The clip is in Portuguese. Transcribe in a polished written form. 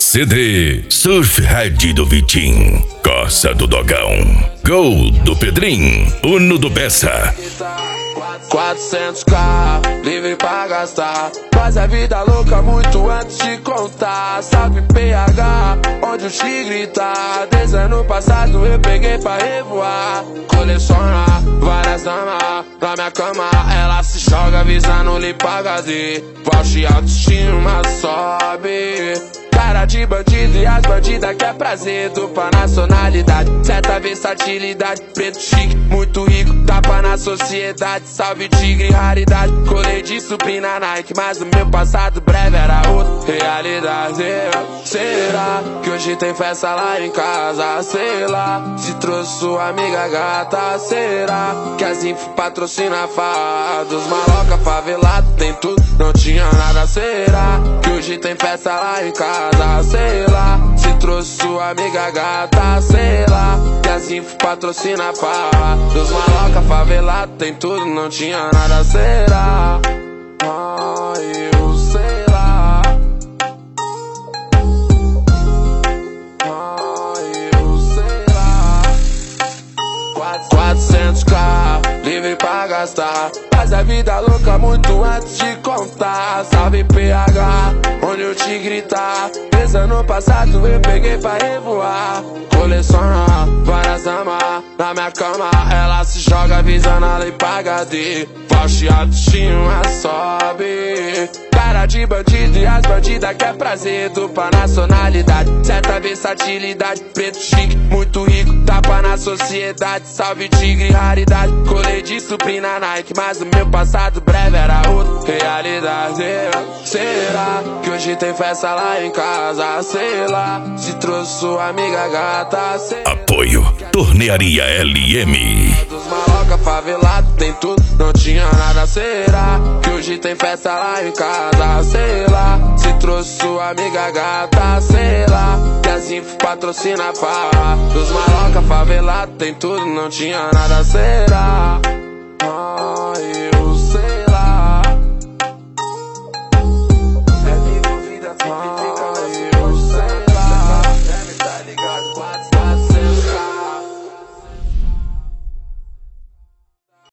CD Surf Red do Vitim, Coça do Dogão, Gol do Pedrinho, Uno do Bessa. 400k, livre pra gastar. Faz a vida louca muito antes de contar. Salve PH, onde o tigre tá. Desde ano passado eu peguei pra revoar. Colecionar várias damas na minha cama. Ela se joga visando limpar HD. Porsche autoestima sobe. Cara de bandido e as bandidas quer prazer. Dupla nacionalidade, certa versatilidade. Preto chique, muito rico, tapa na sociedade. Salve tigre, raridade. Colei de suprir na Nike, mas o meu passado breve era outra realidade. Será que hoje tem festa lá em casa? Sei lá, se trouxe sua amiga gata. Será que as info patrocina a farra dos maloca favelado? Tem tudo, não tinha nada. Será que hoje tem festa lá em casa? Sei lá, se trouxe sua amiga gata. Sei lá, que as info patrocina a farra dos maloca favelado. Tem tudo, não tinha nada. Será? Eu sei lá. Eu sei lá. 400k, livre pra gastar. Faz a vida louca muito antes de contar. Salve PH, onde o tigre tá. Desde ano passado eu peguei pra revoar. Coleciona várias damas na minha cama. Ela se joga visando a lei HD. Porsche autoestima sobe. Cara de bandido e as bandidas quer prazer. Dupla nacionalidade, certa versatilidade. Preto chique, muito rico, tapa na sociedade. Salve tigre, raridade. Colei de suprir na Nike, mas o meu passado breve era outra realidade. Será que hoje tem festa lá em casa? Sei lá, se trouxe sua amiga gata. Apoio Tornearia LM. Dos maloca favelado tem tudo, não tinha nada. Será que hoje tem festa lá em casa? Sei lá, se trouxe sua amiga gata. Sei lá, que as info patrocina a farra dos maloca favelado tem tudo, não tinha nada. Será?